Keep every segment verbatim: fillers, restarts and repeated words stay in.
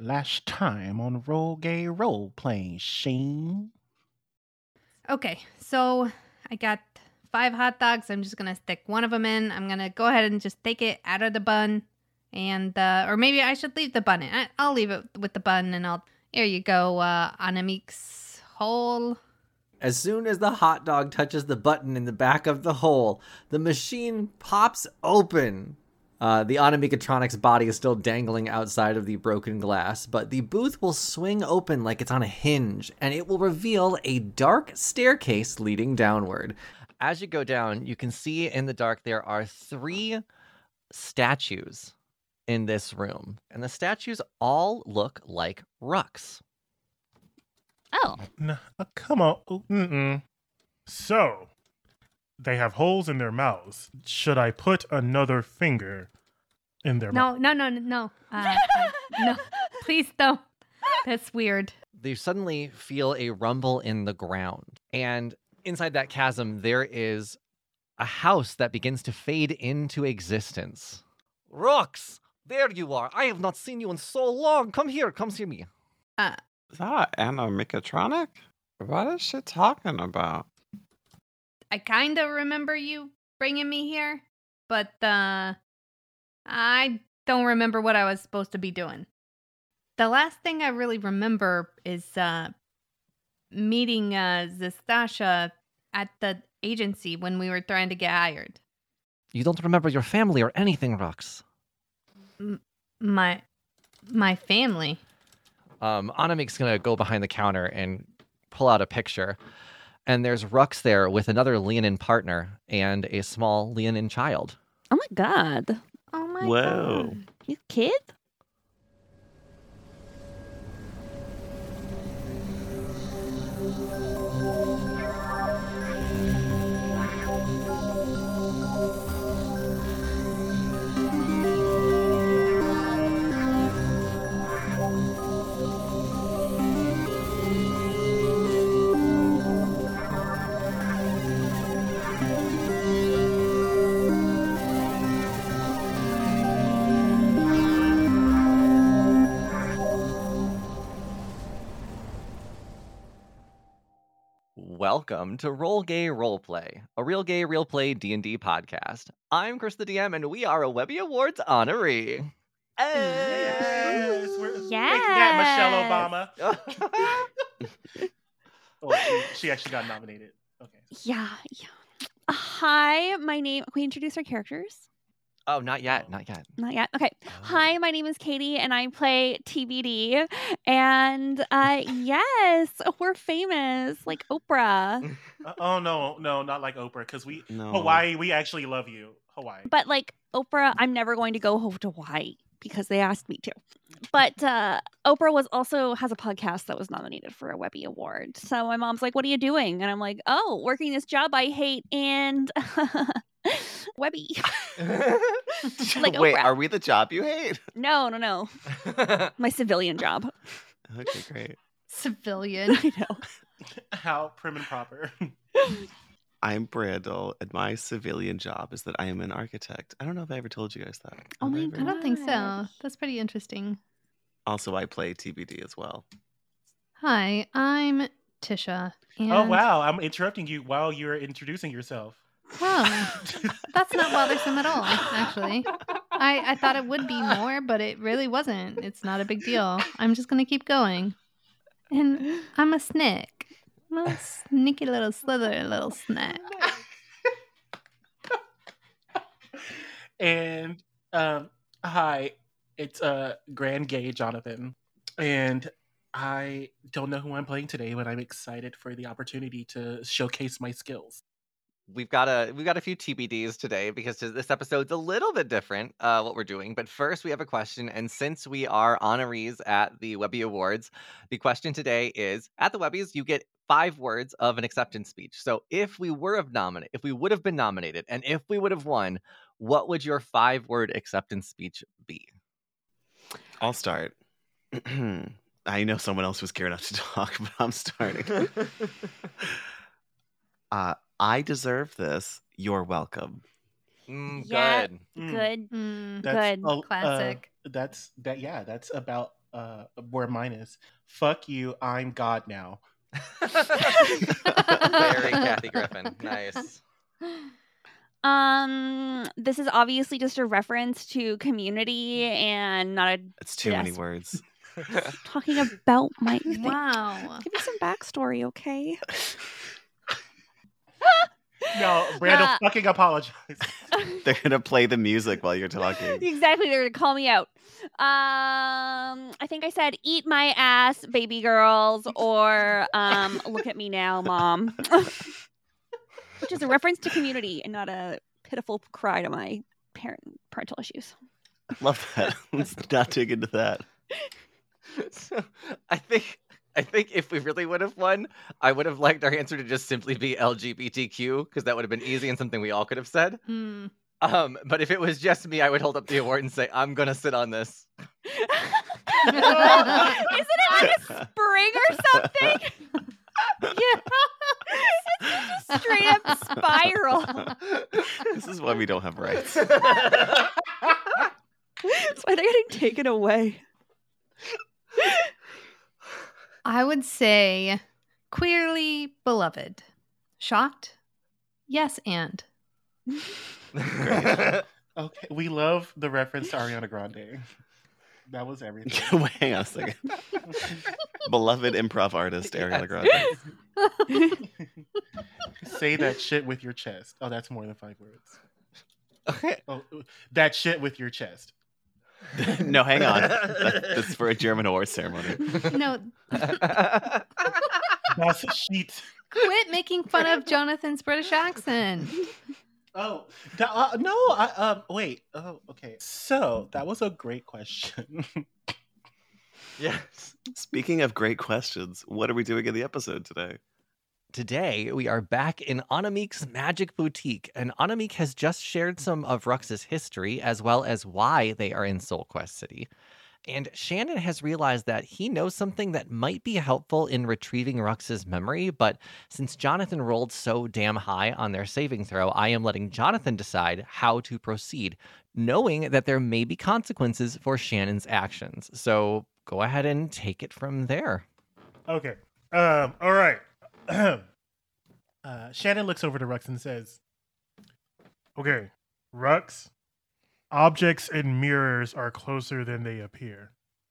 Last time on Roll Gay Role Playing, Shane. Okay, so I got five hot dogs. I'm just gonna stick one of them in. I'm gonna go ahead and just take it out of the bun, and uh, or maybe I should leave the bun in. I, I'll leave it with the bun, and I'll. Here you go, uh, Anamik's hole. As soon as the hot dog touches the button in the back of the hole, the machine pops open. Uh, the Animechatronics body is still dangling outside of the broken glass, but the booth will swing open like it's on a hinge, and it will reveal a dark staircase leading downward. As you go down, you can see in the dark there are three statues in this room, and the statues all look like Rux. Oh. No, uh, come on. Mm-mm. So, they have holes in their mouths. Should I put another finger in their No, mouth? no, no, no, no. Uh, uh, no, please don't. That's weird. They suddenly feel a rumble in the ground, and inside that chasm, there is a house that begins to fade into existence. Rux, there you are. I have not seen you in so long. Come here, come see me. Uh, Is that Animechatronic? What is she talking about? I kind of remember you bringing me here, but uh, I don't remember what I was supposed to be doing. The last thing I really remember is uh, meeting uh, Zastasha at the agency when we were trying to get hired. You don't remember your family or anything, Rux. M- my my family. Um, Anamik's gonna go behind the counter and pull out a picture. And there's Rux there with another Leonin partner and a small Leonin child. Oh my god. Oh my Whoa. god. You kid? Welcome to Roll Gay Roleplay, a real gay, real play D and D podcast. I'm Chris the D M, and we are a Webby Awards honoree. Yes, we're Yes. making that Michelle Obama. Oh, she, she actually got nominated. Okay. Yeah, yeah. Uh, Hi, my name. Can we introduce our characters? Oh, not yet, not yet. Not yet. Okay. Oh. Hi, my name is Katie, and I play T B D. And uh, yes, we're famous, like Oprah. Uh, oh no, no, not like Oprah, because we No. Hawaii, we actually love you, Hawaii. But like Oprah, I'm never going to go home to Hawaii because they asked me to. But uh, Oprah was also has a podcast that was nominated for a Webby Award. So my mom's like, "What are you doing?" And I'm like, "Oh, working this job I hate and Webby." Like Wait, Oprah. are we the job you hate? No, no, no. My civilian job. Okay, great. Civilian. I know. How prim and proper. I'm Brandel, and my civilian job is that I am an architect. I don't know if I ever told you guys that. Oh Have I my ever? I don't think so. Gosh. That's pretty interesting. Also, I play T B D as well. Hi, I'm Tisha. And... Oh wow, I'm interrupting you while you're introducing yourself. Oh, that's not bothersome at all, actually. I, I thought it would be more, but it really wasn't. It's not a big deal. I'm just going to keep going. And I'm a snake. I'm a sneaky little slithery little snack. And um, hi, it's uh, Grand Gay Jonathan, and I don't know who I'm playing today, but I'm excited for the opportunity to showcase my skills. We've got a we've got a few T B Ds today because this episode's a little bit different, uh, what we're doing. But first, we have a question, and since we are honorees at the Webby Awards, the question today is: at the Webbies, you get five words of an acceptance speech. So, if we were have nominated, if we would have been nominated, and if we would have won, what would your five-word acceptance speech be? I'll start. I know someone else was scared enough to talk, but I'm starting. uh, I deserve this. You're welcome. Mm, Yeah. good. Mm. Good. Mm, That's Good. a- uh, Classic. that's that. Yeah, that's about uh, where mine is. Fuck you, I'm God now. Very Kathy Griffin. Nice. Um, this is obviously just a reference to Community and not a It's too many Yes. words. talking about my thing. Wow. Give me some backstory, okay? No, Brandon Uh, fucking apologize. They're gonna play the music while you're talking. Exactly, they're gonna call me out. Um, I think I said "eat my ass, baby girls," or um, "look at me now, mom," which is a reference to Community and not a pitiful cry to my parent parental issues. Love that. Let's not dig into that. So, I think I think if we really would have won, I would have liked our answer to just simply be L G B T Q because that would have been easy and something we all could have said. Hmm. Um, but if it was just me, I would hold up the award and say, "I'm gonna sit on this." Isn't it like a spring or something? Yeah. It's just a straight up spiral. This is why we don't have rights. That's why they're getting taken away. I would say queerly beloved. Shocked? Yes, and. Okay, we love the reference to Ariana Grande. That was everything. Wait, hang on a second. Beloved improv artist Ariana Grande. Say that shit with your chest. Oh, that's more than five words. Okay. Oh, that shit with your chest. No, hang on. That- That's for a German award ceremony. No, That's a sheet. quit making fun of Jonathan's British accent. Oh, that, uh, no. I, um, wait. Oh, okay. So that was a great question. Yes. Speaking of great questions, what are we doing in the episode today? Today, we are back in Anamik's Magic Boutique, and Anamik has just shared some of Rux's history as well as why they are in Soul Quest City. And Shannon has realized that he knows something that might be helpful in retrieving Rux's memory, but since Jonathan rolled so damn high on their saving throw, I am letting Jonathan decide how to proceed, knowing that there may be consequences for Shannon's actions. So go ahead and take it from there. Okay. Um. All right. uh, Shannon looks over to Rux and says, "Okay, Rux, objects and mirrors are closer than they appear."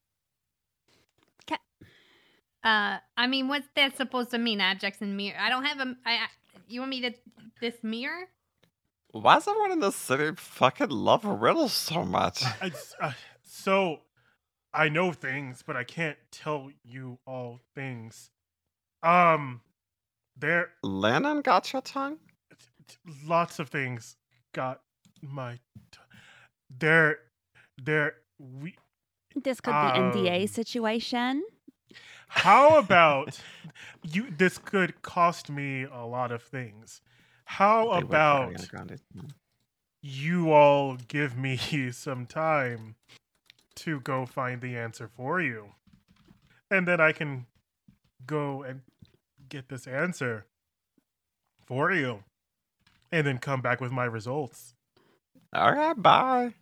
Uh, I mean, what's that supposed to mean? Objects and mirror. I don't have a. I, I, you want me to this mirror? Why does everyone in this city fucking love riddles so much? I, uh, so, I know things, but I can't tell you all things. Um, there, Lennon got your tongue? lots of things got my. T- there, there. We. This could be N D A Um, situation. How about you? This could cost me a lot of things. How They work for about Ariana Grande. you all give me some time to go find the answer for you, and then I can go and get this answer for you, and then come back with my results. All right, bye.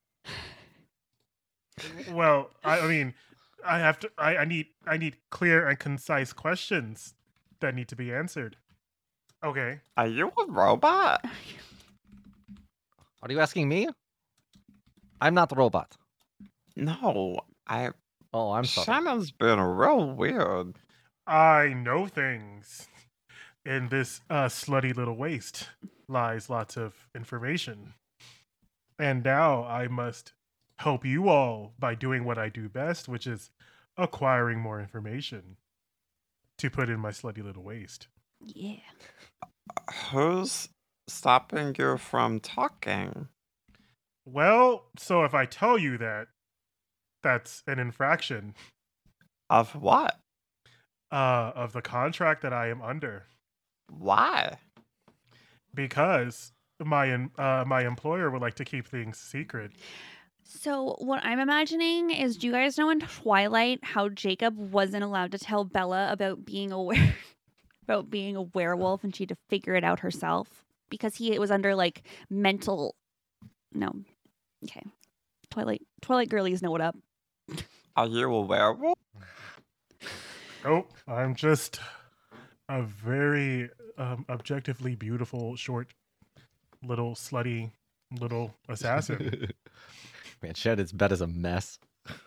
Well, I, I mean, I have to. I, I need. I need clear and concise questions that need to be answered. Okay. Are you a robot? Are you asking me? I'm not the robot. No, I. Oh, I'm sorry. Shannon's been real weird. I know things. In this uh, slutty little waste lies lots of information. And now I must help you all by doing what I do best, which is acquiring more information to put in my slutty little waste. Yeah. Who's stopping you from talking? Well, so if I tell you that, that's an infraction Of what? uh, of the contract that I am under. Why? Because my em- uh, my employer would like to keep things secret. So what I'm imagining is, do you guys know in Twilight how Jacob wasn't allowed to tell Bella about being aware about being a werewolf and she had to figure it out herself because he was under like mental no. Okay. Twilight Twilight girlies know what up. Are you a werewolf? Nope, I'm just a very um, objectively beautiful, short, little slutty, little assassin. Man, Shannon's bed is a mess.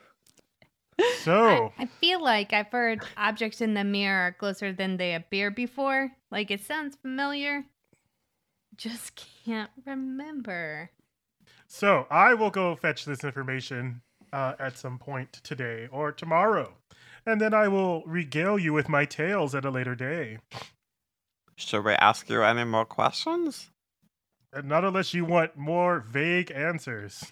So, I, I feel like I've heard objects in the mirror are closer than they appear before. Like it sounds familiar. Just can't remember. so I will go fetch this information uh, at some point today or tomorrow, and then I will regale you with my tales at a later day. Should we ask you any more questions? And not unless you want more vague answers.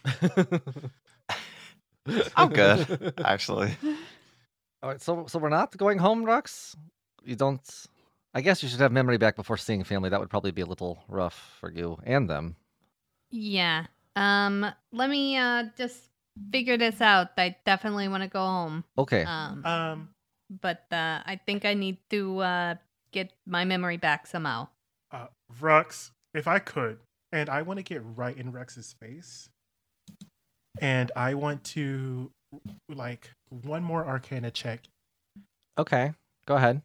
I'm good, actually. All right, so so we're not going home, Rux? You don't... I guess you should have memory back before seeing family. That would probably be a little rough for you and them. Yeah. Um. Let me uh just figure this out. I definitely want to go home. Okay. Um. Um, But uh, I think I need to uh get my memory back somehow. uh, Rux, if I could, and I want to get right in Rex's face, and I want to, like, one more Arcana check. Okay. Go ahead.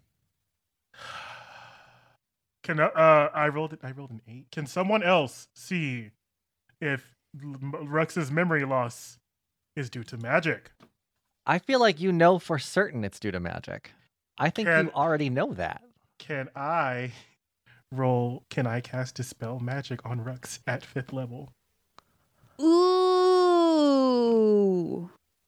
Can I- uh I rolled it? I rolled an eight. Can someone else see if L- Rex's memory loss is due to magic? I feel like you know for certain it's due to magic. I think Can- you already know that. Can I roll? Can I cast Dispel Magic on Rex at fifth level? Ooh.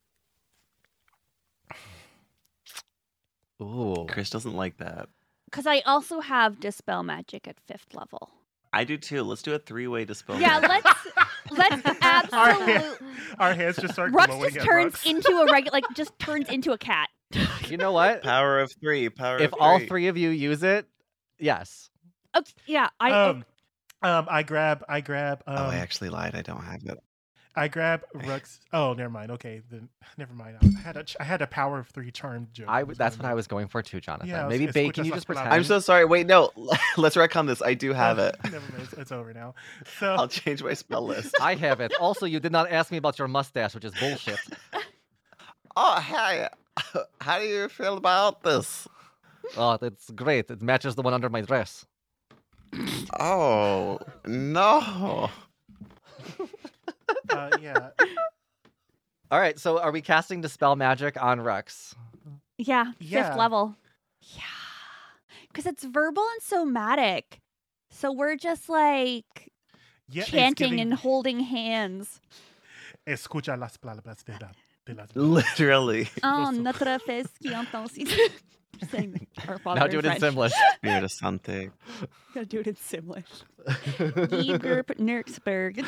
Ooh. Chris doesn't like that. Because I also have Dispel Magic at fifth level. I do too. Let's do a three-way dispel. Yeah, magic. let's let's Our, absolutely. hand- our hands just start Rux glowing just at turns Rux. into a regular, like just turns into a cat. You know what? Power of three. Power If of all three. three of you use it, yes. Oh, yeah, I. um, um, I grab, I grab, um, oh, I actually lied. I don't have it. I grab Rux. Oh, never mind. Okay, then never mind. I had a, ch- I had a power of three charm joke. I That w- was that's my what I move. was going for too, Jonathan. Yeah, I was- Maybe escuchas Bacon, can you las just pretend? palabras. I'm so sorry. Wait, no. Let's retcon this. I do have it. Never mind. It's, it's over now. So I'll change my spell list. I have it. Also, you did not ask me about your mustache, which is bullshit. Oh, hey. How do you feel about this? Oh, it's great. It matches the one under my dress. Oh, no. uh, yeah, All right, so are we casting Dispel Magic on Rux? yeah, Yeah. fifth level. Yeah, because it's verbal and somatic, so we're just like yeah. it's chanting giving- and holding hands. Escucha las palabras de la, de las Literally. Oh, so- notre fils qui entend si. Just saying the- our father Now do it in French. Simlish. Spirit of something. Gotta do it in Simlish. Egerp Nurksburg.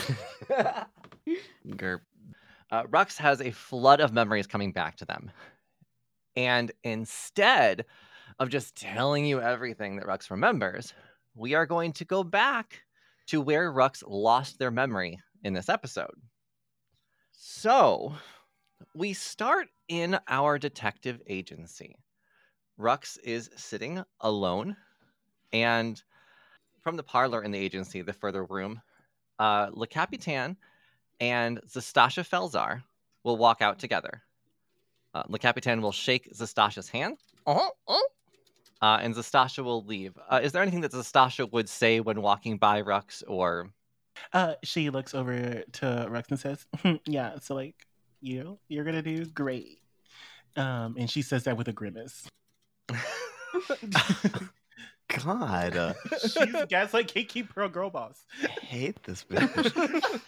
Gerp. Uh, Rux has a flood of memories coming back to them. And instead of just telling you everything that Rux remembers, we are going to go back to where Rux lost their memory in this episode. So, we start in our detective agency. Rux is sitting alone, and from the parlor in the agency, the further room, uh, Le Capitan and Zastasha Felzar will walk out together. Uh, Le Capitan will shake Zastasha's hand, uh-huh, uh, uh, and Zastasha will leave. Uh, is there anything that Zastasha would say when walking by Rux, or Uh, she looks over to Rex and says, "Yeah, so like you, you're gonna do great." Um, and she says that with a grimace. God. Uh, She's gaslight gatekeeper girl boss. I hate this bitch.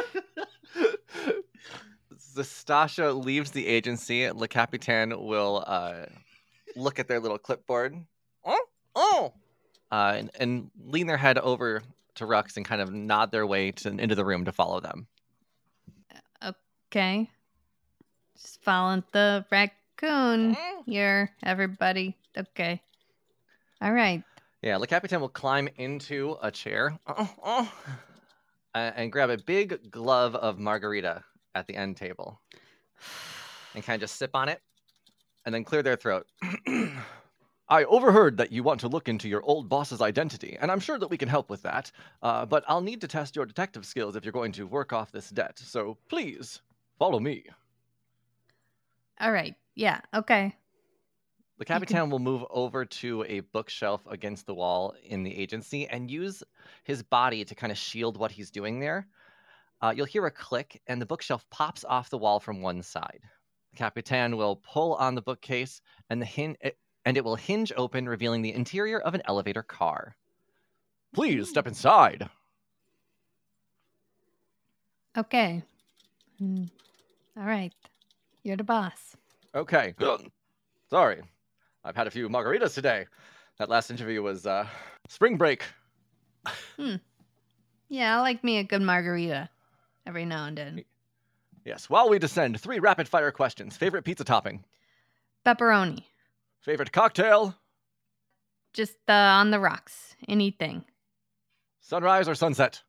Zastasha leaves the agency, Le Capitan will uh, look at their little clipboard, oh, oh, uh, and, and lean their head over to Rux and kind of nod their way to, into the room to follow them. Okay. Just following the raccoon here, everybody. Okay. All right. Yeah, Le Capitan will climb into a chair oh, oh, uh, and grab a big glove of margarita at the end table and kind of just sip on it and then clear their throat. I overheard that you want to look into your old boss's identity, and I'm sure that we can help with that. Uh, but I'll need to test your detective skills if you're going to work off this debt. So please, follow me. All right. Yeah. Okay. The Capitan will move over to a bookshelf against the wall in the agency and use his body to kind of shield what he's doing there. Uh, you'll hear a click, and the bookshelf pops off the wall from one side. The Capitan will pull on the bookcase, and the hin- and it will hinge open, revealing the interior of an elevator car. Please step inside. Okay. Hmm. All right. You're the boss. Okay. Sorry. I've had a few margaritas today. That last interview was uh, spring break. Hmm. Yeah, I like me a good margarita every now and then. Yes. While we descend, three rapid fire questions. Favorite pizza topping? Pepperoni. Favorite cocktail? Just uh, on the rocks. Anything. Sunrise or sunset?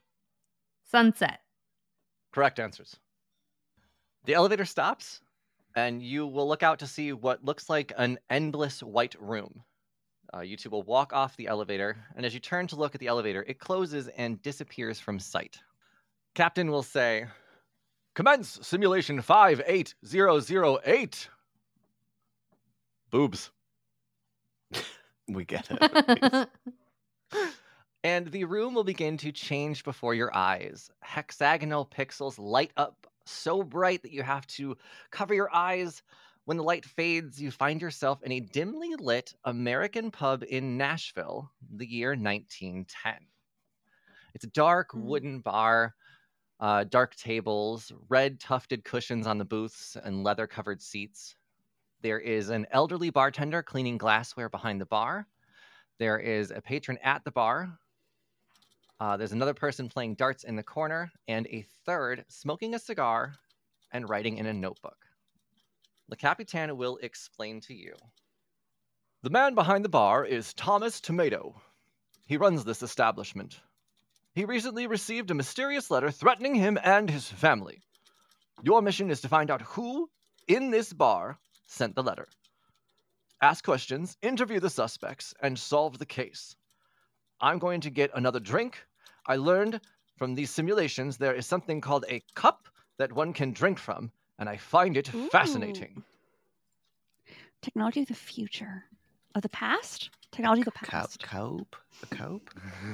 Sunset. Correct answers. The elevator stops, and you will look out to see what looks like an endless white room. Uh, you two will walk off the elevator, and as you turn to look at the elevator, it closes and disappears from sight. Captain will say, "Commence simulation five eight zero zero eight." Boobs. We get it. And the room will begin to change before your eyes. Hexagonal pixels light up so bright that you have to cover your eyes. When the light fades, you find yourself in a dimly lit American pub in Nashville, the year nineteen ten. It's a dark wooden bar, uh, dark tables, red tufted cushions on the booths, and leather-covered seats. There is an elderly bartender cleaning glassware behind the bar. There is a patron at the bar. Uh, there's another person playing darts in the corner, and a third smoking a cigar and writing in a notebook. Le Capitan will explain to you. The man behind the bar is Thomas Tomato. He runs this establishment. He recently received a mysterious letter threatening him and his family. Your mission is to find out who, in this bar, sent the letter. Ask questions, interview the suspects, and solve the case. I'm going to get another drink. I learned from these simulations there is something called a cup that one can drink from, and I find it Ooh. fascinating. Technology of the future. Of the past? Technology of the Co- past. cope? A cope?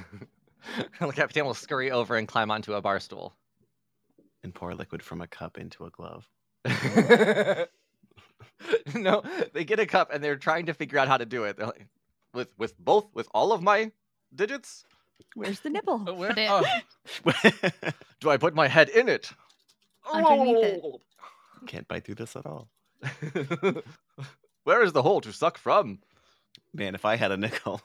Le Capitan will scurry over and climb onto a bar stool. And pour liquid from a cup into a glove. No, they get a cup and they're trying to figure out how to do it. They're like, with with both, with all of my digits? Where's the nipple? Uh, where- Put it- uh, do I put my head in it? Underneath it. Can't bite through this at all. Where is the hole to suck from? Man, if I had a nickel.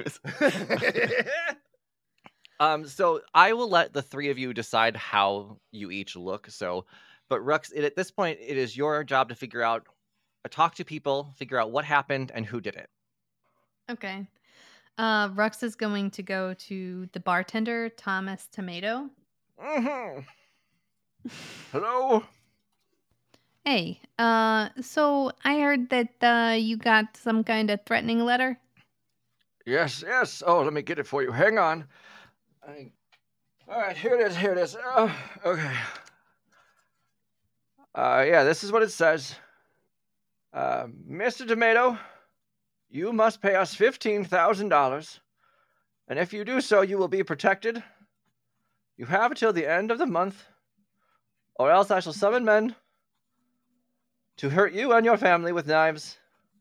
um, so I will let the three of you decide how you each look. So, but Rux, it, at this point, it is your job to figure out, uh, talk to people, figure out what happened and who did it. Okay. Uh, Rux is going to go to the bartender, Thomas Tomato. Mm-hmm. Hello. Hey, uh, so I heard that uh, you got some kind of threatening letter. Yes, yes. Oh, let me get it for you. Hang on. I... All right, here it is. Here it is. Oh, okay. Uh, yeah, this is what it says. Uh, Mister Tomato, you must pay us fifteen thousand dollars, and if you do so, you will be protected. You have until the end of the month, or else I shall summon men to hurt you and your family with knives.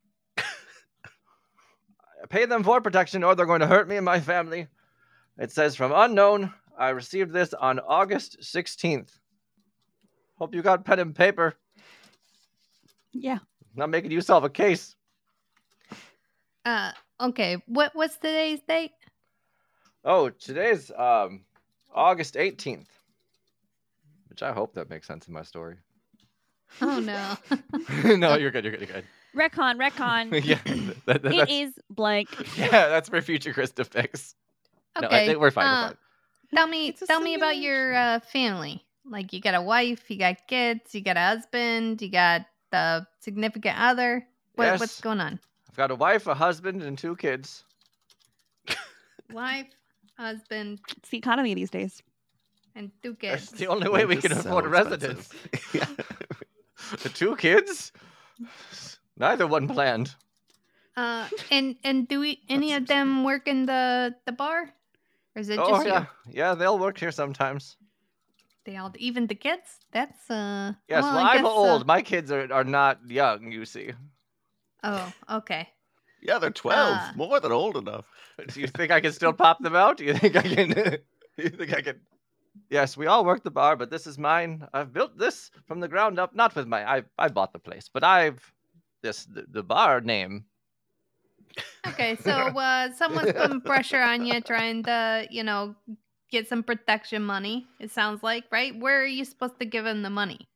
Pay them for protection, or they're going to hurt me and my family. It says from unknown. I received this on August sixteenth. Hope you got pen and paper. Yeah. Not making you solve a case. Uh, okay. What what's today's date? Oh, today's um August eighteenth. Which I hope that makes sense in my story. Oh no. No, you're good. You're good. You're good. Retcon, retcon. Yeah, that, that, It that's, is blank. yeah, that's for future Chris to fix. No, I Okay. think we're fine. uh, we're fine. Tell me, It's a tell me about your uh, family. Like, you got a wife, you got kids, you got a husband, you got the significant other. What, Yes. What's going on? I've got a wife, a husband, and two kids. Wife, husband, It's the economy these days. and two That's kids. the only way we Rent can is so afford a residence. expensive. Yeah. The two kids? Neither one planned. Uh, and and do we any of them work in the the bar, or is it Oh just yeah, you? yeah, they'll work here sometimes. They all, even the kids. That's uh. Yes, well, well, I I'm guess, old. Uh, My kids are, are not young, you see. oh, okay. Yeah, they're twelve. Uh, More than old enough. Do you think I can still pop them out? Do you think I can? Do you think I can? Yes, we all work the bar, but this is mine. I've built this from the ground up, not with my. I I bought the place, but I've this the, the bar name. Okay, so uh, someone's putting pressure on you, trying to, you know, get some protection money. It sounds like, right? Where are you supposed to give him the money?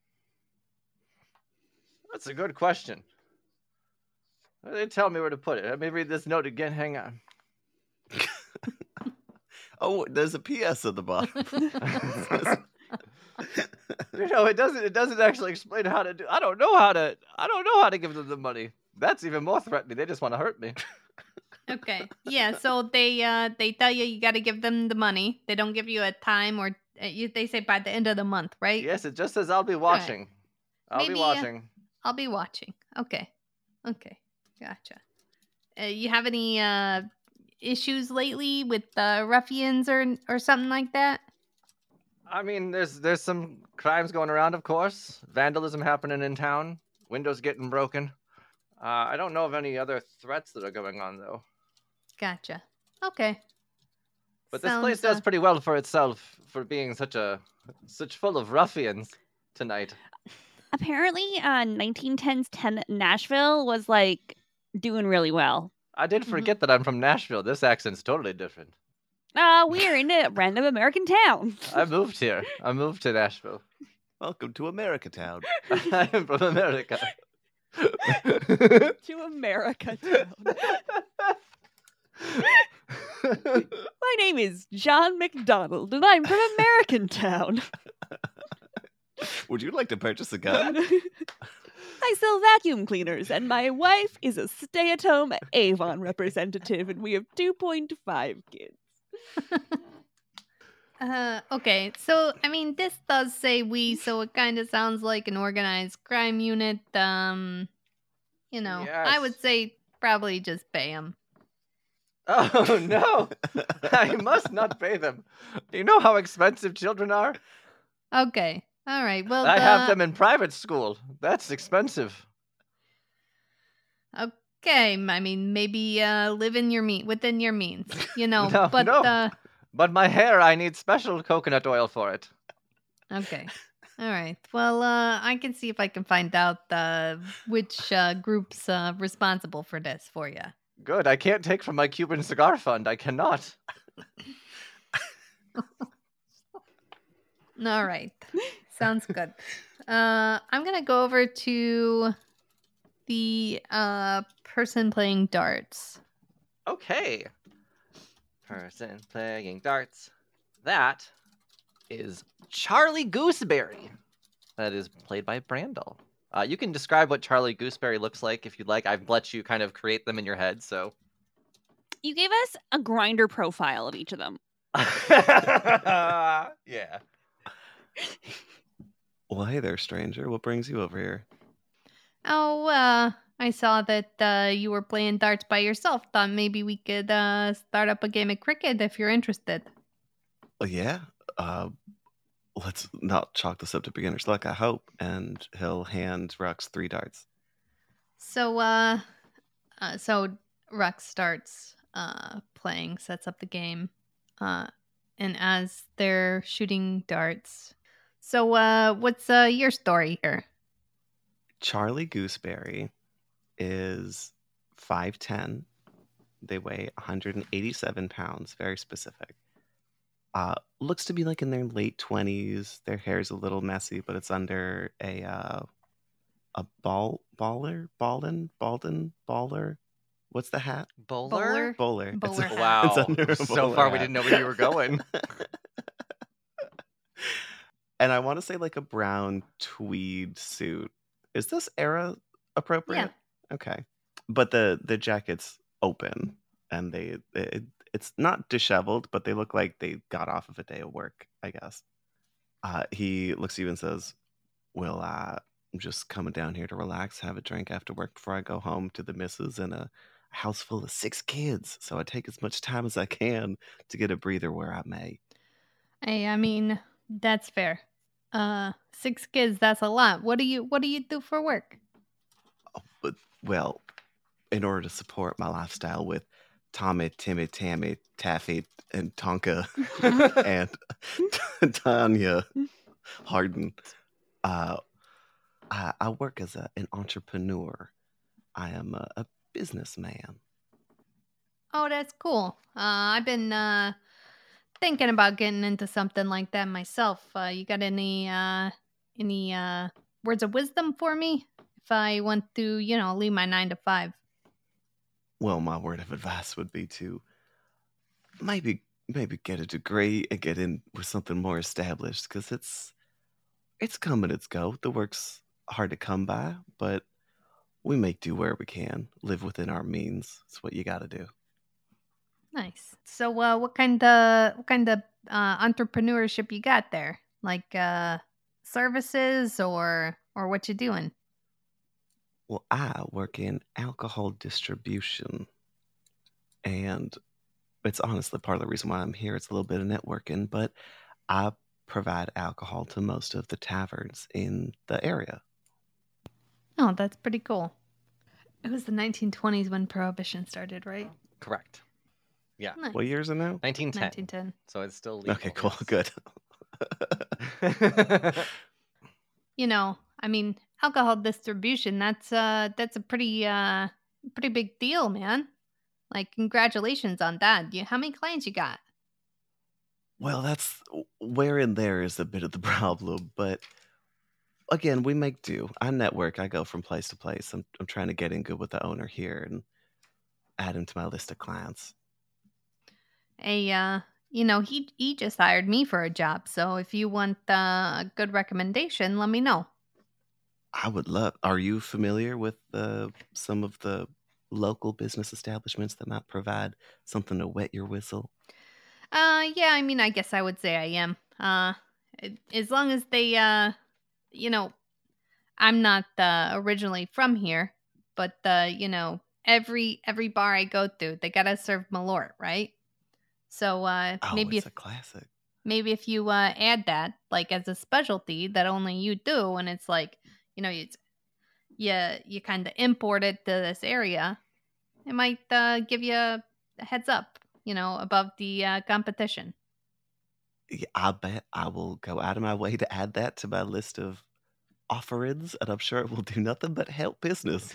That's a good question. They tell me where to put it. Let me read this note again. Hang on. Oh, there's a P S at the bottom. You know, it doesn't. It doesn't actually explain how to do. I don't know how to. I don't know how to give them the money. That's even more threatening. They just want to hurt me. Okay, yeah. So they uh they tell you you got to give them the money. They don't give you a time, or uh, you, they say by the end of the month, right? Yes, it just says I'll be watching. I'll Maybe, be uh, watching. I'll be watching. Okay, okay, gotcha. Uh, you have any uh issues lately with uh, ruffians or or something like that? I mean, there's there's some crimes going around, of course. Vandalism happening in town. Windows getting broken. Uh, I don't know of any other threats that are going on though. Gotcha. Okay. But this place does uh, pretty well for itself for being such a such full of ruffians tonight. Apparently, uh, nineteen ten's ten Nashville was like doing really well. I did Mhm. forget that I'm from Nashville. This accent's totally different. Uh, we're in a random American town. I moved here. I moved to Nashville. Welcome to America Town. I am from America. To America town. My name is John McDonald, and I'm from American Town. Would you like to purchase a gun? I sell vacuum cleaners, and my wife is a stay-at-home Avon representative, and we have two point five kids. Uh, okay, so I mean, this does say we, so it kind of sounds like an organized crime unit. Um, you know, I would Yes. say probably just pay them. Oh no! I must not pay them. Do you know how expensive children are? Okay, all right. Well, I have the- them in private school. That's expensive. Okay, I mean, maybe uh, live in your mean within your means, you know. No, but no. Uh, But my hair, I need special coconut oil for it. okay, all right. Well, uh, I can see if I can find out uh, which uh, group's uh, responsible for this for you. Good. I can't take from my Cuban cigar fund. I cannot. All right, sounds good. Uh, I'm gonna go over to the uh, person playing darts. Okay. Person playing darts. That is Charlie Gooseberry. That is played by Brandel. Uh, you can describe what Charlie Gooseberry looks like if you'd like. I've let you kind of create them in your head, so. You gave us a grinder profile of each of them. Yeah. Well, hey there, stranger. What brings you over here? Oh, uh, I saw that uh, you were playing darts by yourself. Thought maybe we could uh, start up a game of cricket if you're interested. Oh, yeah? Uh, let's not chalk this up to beginner's luck, I hope. And he'll hand Rux three darts. So, uh, uh so Rux starts uh playing, sets up the game, uh, and as they're shooting darts. So, uh, what's uh your story here? Charlie Gooseberry is five ten. They weigh one hundred eighty-seven pounds, very specific. Uh, looks to be like in their late twenties. Their hair's a little messy, but it's under a uh, a ball baller, ballin, balden, baller. What's the hat? Bowler? Bowler. It's Bowler a- hat. Wow. it's under a So bowler far, we hat. didn't know where you were going. And I want to say like a brown tweed suit. Is this era appropriate? Okay. But the the jacket's open and they it, it's not disheveled, but they look like they got off of a day of work, I guess. Uh, he looks at you and says, "Will uh I'm just coming down here to relax, have a drink after work before I go home to the missus and a house full of six kids. So I take as much time as I can to get a breather where I may. Hey, I mean, that's fair. Uh, six kids, that's a lot. What do you What do you do for work? Oh, but, well, in order to support my lifestyle with Tommy, Timmy, Tammy, Taffy, and Tonka, and Tanya Harden, uh, I, I work as a, an entrepreneur. I am a, a businessman. Oh, that's cool. Uh, I've been uh thinking about getting into something like that myself. Uh, you got any uh any uh words of wisdom for me if I want to, you know, leave my nine to five? Well, my word of advice would be to maybe maybe get a degree and get in with something more established, because it's it's come and it's go. The work's hard to come by, but we make do where we can, live within our means. It's what you got to do. Nice. So, uh, what kind of what kind of uh, entrepreneurship you got there? Like uh, services or or what you doing? Well, I work in alcohol distribution, and it's honestly part of the reason why I'm here. It's a little bit of networking, but I provide alcohol to most of the taverns in the area. Oh, that's pretty cool. It was the nineteen twenties when Prohibition started, right? Correct. Yeah. Nice. What years are now? nineteen ten. nineteen ten. So it's still legal. Okay, cool, yes. good. You know, I mean, alcohol distribution, that's uh that's a pretty uh pretty big deal, man. Like, congratulations on that. You, how many clients you got? Well, that's where in there is a bit of the problem, but again, we make do. I network. I go from place to place. I'm I'm trying to get in good with the owner here and add him to my list of clients. A uh you know, he he just hired me for a job, so if you want uh, a good recommendation, let me know. I would love. Are you familiar with uh, some of the local business establishments that might provide something to wet your whistle? Uh yeah, I mean, I guess I would say I am. Uh it- as long as they uh you know, I'm not uh, originally from here, but uh you know, every every bar I go to, they got to serve Malort, right? So uh Oh, maybe it's if a classic. maybe if you uh add that like as a specialty that only you do, and it's like, you know, it's you you kind of import it to this area, it might uh, give you a heads up, you know, above the uh, competition. Yeah, I bet I will go out of my way to add that to my list of offerings, and I'm sure it will do nothing but help business.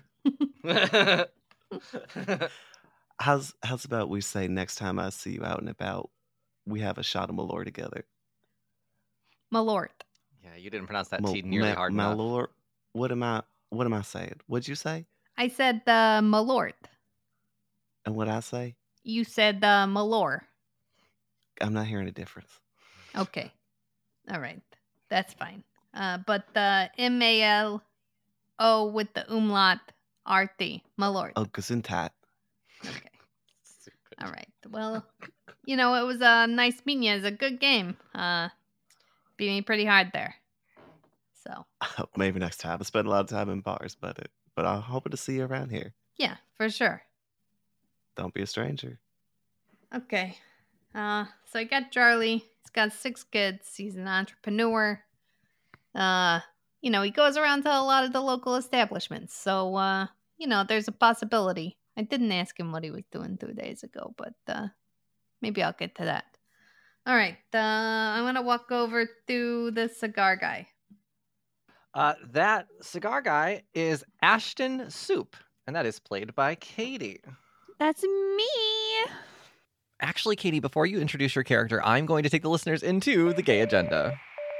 How's how's about we say next time I see you out and about, we have a shot of Malort together? Malort. Yeah, you didn't pronounce that Mal- T nearly Ma- hard enough. Malort. What am I? What am I saying? What'd you say? I said uh, Malort. And what I say? You said uh, Malor. I'm not hearing a difference. Okay. All right. That's fine. Uh, but the M A L O with the umlaut R T. Malort. Oh, Gesundheit. Okay. All right. Well, you know, it was a nice meeting you. It was a good game. Uh, beat me pretty hard there. So, Maybe next time. I spend a lot of time in bars, but it, but I'm hoping to see you around here. yeah, for sure. Don't be a stranger. Okay. Uh, so I got Charlie. He's got six kids. He's an entrepreneur. Uh, you know, he goes around to a lot of the local establishments. So, uh, you know, there's a possibility. I didn't ask him what he was doing two days ago, but uh, maybe I'll get to that. All right. Uh, I'm going to walk over to the cigar guy. Uh, that cigar guy is Ashton Soup, and that is played by Katie. That's me. Actually, Katie, before you introduce your character, I'm going to take the listeners into the gay agenda.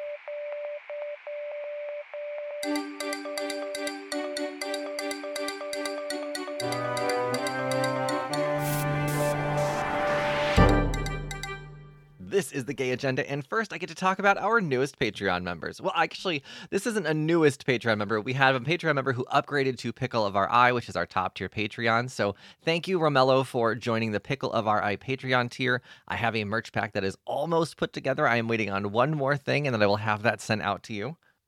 This is the Gay Agenda, and first I get to talk about our newest Patreon members. Well, actually, this isn't a newest Patreon member. We have a Patreon member who upgraded to Pickle of Our Eye, which is our top tier Patreon. So thank you, Romello, for joining the Pickle of Our Eye Patreon tier. I have a merch pack that is almost put together. I am waiting on one more thing, and then I will have that sent out to you.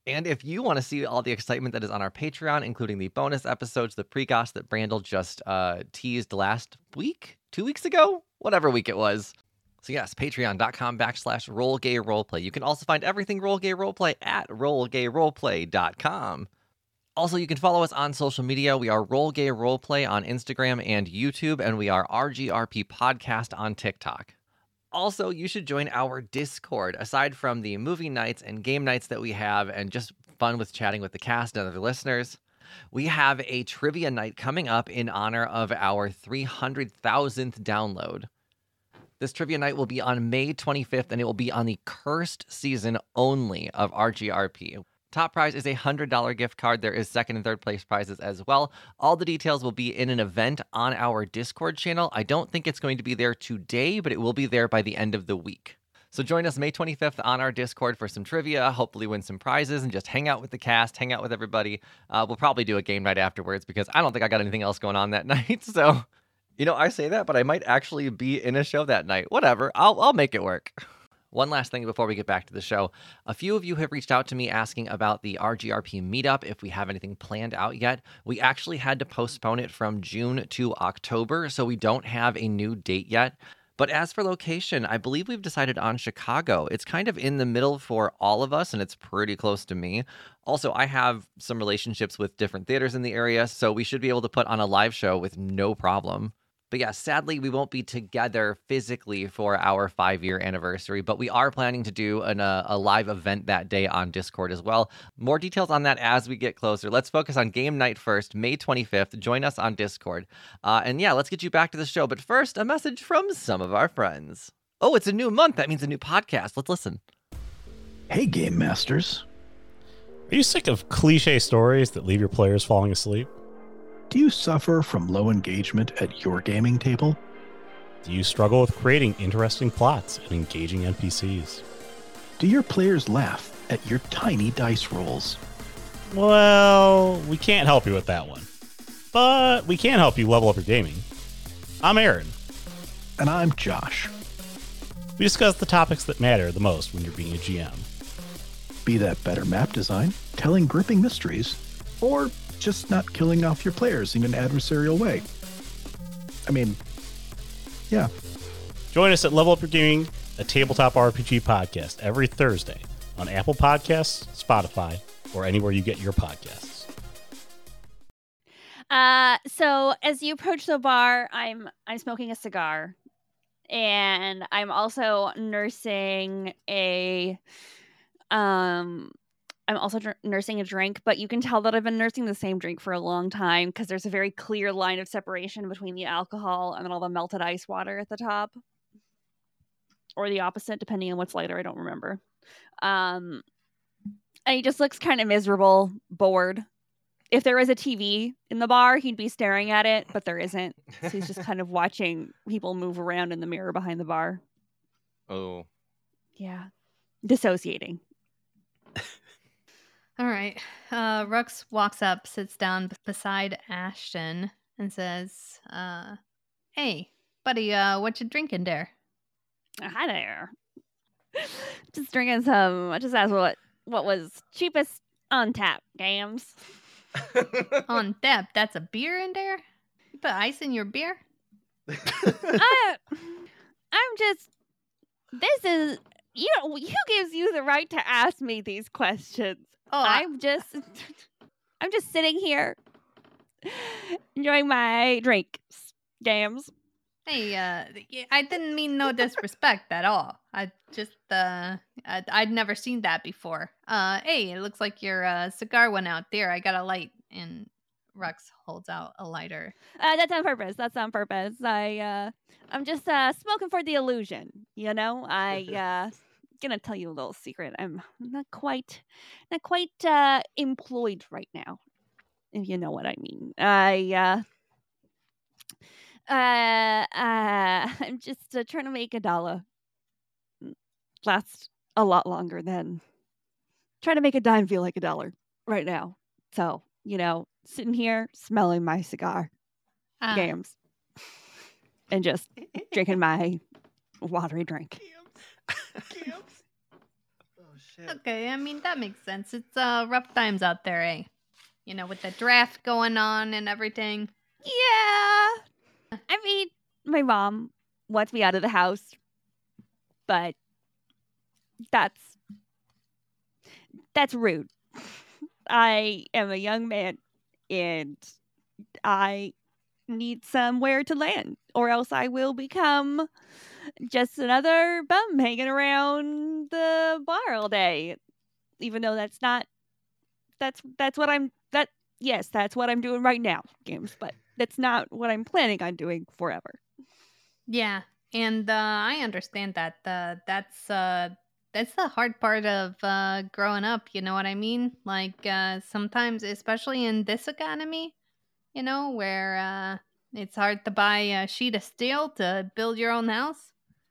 And if you want to see all the excitement that is on our Patreon, including the bonus episodes, the precast that Brandel just uh, teased last week, two weeks ago, whatever week it was. So yes, patreon.com backslash rollgayroleplay. You can also find everything Roll Gay Roleplay at rollgayroleplay dot com. Also, you can follow us on social media. We are Roll Gay Roleplay on Instagram and YouTube, and we are R G R P Podcast on TikTok. Also, you should join our Discord. Aside from the movie nights and game nights that we have and just fun with chatting with the cast and other listeners, we have a trivia night coming up in honor of our three hundred thousandth download. This trivia night will be on May twenty-fifth, and it will be on the Cursed season only of R G R P. Top prize is a one hundred dollars gift card. There is second and third place prizes as well. All the details will be in an event on our Discord channel. I don't think it's going to be there today, but it will be there by the end of the week. So join us May twenty-fifth on our Discord for some trivia, hopefully win some prizes, and just hang out with the cast, hang out with everybody. Uh, we'll probably do a game night afterwards because I don't think I got anything else going on that night. So, you know, I say that, but I might actually be in a show that night. Whatever, I'll I'll make it work. One last thing before we get back to the show. A few of you have reached out to me asking about the R G R P meetup, if we have anything planned out yet. We actually had to postpone it from June to October, so we don't have a new date yet. But as for location, I believe we've decided on Chicago. It's kind of in the middle for all of us, and it's pretty close to me. Also, I have some relationships with different theaters in the area, so we should be able to put on a live show with no problem. But yeah, sadly, we won't be together physically for our five-year anniversary, but we are planning to do an, uh, a live event that day on Discord as well. More details on that as we get closer. Let's focus on game night first, May twenty-fifth. Join us on Discord. Uh, and yeah, let's get you back to the show. But first, a message from some of our friends. Oh, it's a new month. That means a new podcast. Let's listen. Hey, Game Masters. Are you sick of cliche stories that leave your players falling asleep? Do you suffer from low engagement at your gaming table? Do you struggle with creating interesting plots and engaging N P Cs? Do your players laugh at your tiny dice rolls? Well, we can't help you with that one. But we can help you level up your gaming. I'm Aaron. And I'm Josh. We discuss the topics that matter the most when you're being a G M. Be that better map design, telling gripping mysteries, or just not killing off your players in an adversarial way. I mean, yeah. Join us at Level Up Your Gaming, a tabletop R P G podcast, every Thursday on Apple Podcasts, Spotify, or anywhere you get your podcasts. Uh, so as you approach the bar, I'm I'm smoking a cigar, and I'm also nursing a um. I'm also dr- nursing a drink, but you can tell that I've been nursing the same drink for a long time because there's a very clear line of separation between the alcohol and then all the melted ice water at the top. Or the opposite, depending on what's lighter. I don't remember. Um, and he just looks kind of miserable, bored. If there was a T V in the bar, he'd be staring at it, but there isn't. So he's just kind of watching people move around in the mirror behind the bar. Oh. Yeah. Dissociating. All right. Uh, Rux walks up, sits down b- beside Ashton, and says, uh, "Hey, buddy, uh, what you drinking there?" Hi there. Just drinking some. I just asked what what was cheapest on tap games. On tap, that's a beer in there? You put ice in your beer? I, I'm just. This is you know who gives you the right to ask me these questions? Oh, I- I'm just. I'm just sitting here enjoying my drinks. Games. Hey, uh, y- I didn't mean no disrespect at all. I just, uh, I'd, I'd never seen that before. Uh, hey, it looks like your uh, cigar went out there. I got a light, and Rux holds out a lighter. Uh, that's on purpose. That's on purpose. I, uh, I'm just uh, smoking for the illusion. You know, I, uh, gonna tell you a little secret. I'm not quite, not quite uh, employed right now, if you know what I mean. I, uh, uh, uh, I'm just uh, trying to make a dollar last a lot longer than trying to make a dime feel like a dollar right now. So, you know, sitting here smelling my cigar Ah. games and just drinking my watery drink. shit. Okay, I mean, that makes sense. It's uh, rough times out there, eh? You know, with the draft going on and everything. Yeah. I mean, my mom wants me out of the house, but that's that's rude. I am a young man and I need somewhere to land, or else I will become just another bum hanging around the bar all day. Even though that's not that's that's what I'm that yes, that's what I'm doing right now, games, but that's not what I'm planning on doing forever. Yeah, and uh, I understand that. Uh, that's uh, that's the hard part of uh, growing up. You know what I mean? Like uh, sometimes, especially in this economy, you know, where uh, it's hard to buy a sheet of steel to build your own house.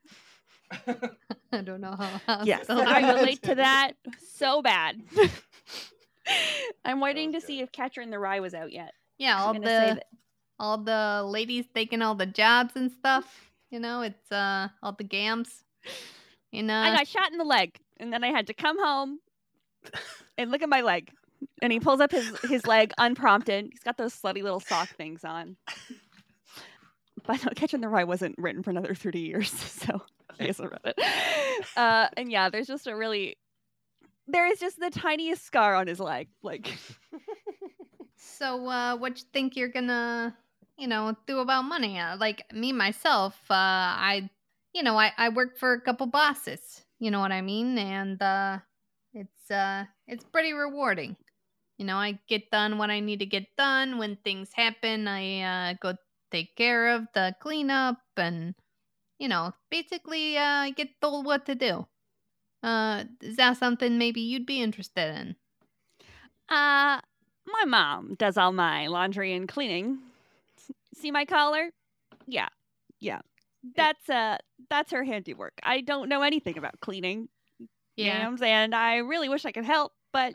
I don't know how. how Yes, so I that- relate to that so bad. I'm waiting to see if Catcher in the Rye was out yet. Yeah, I'm all gonna say the that- all the ladies taking all the jobs and stuff. You know, it's uh all the gams. And uh, I got shot in the leg, and then I had to come home and look at my leg. And he pulls up his, his leg unprompted. He's got those slutty little sock things on. But no, Catcher in the Rye wasn't written for another thirty years, so he hasn't read it. Uh, and yeah, there's just a really... There is just the tiniest scar on his leg. Like, So, uh, what you think you're gonna, you know, do about money? Uh, like me myself, uh, I, you know, I, I work for a couple bosses. You know what I mean? And uh, it's uh, it's pretty rewarding. You know, I get done what I need to get done. When things happen, I uh, go take care of the cleanup, and you know, basically, uh, I get told what to do. Uh, is that something maybe you'd be interested in? uh, my mom does all my laundry and cleaning. S- See my collar? Yeah, yeah. That's uh, that's her handiwork. I don't know anything about cleaning. Yeah. Yams, and I really wish I could help, but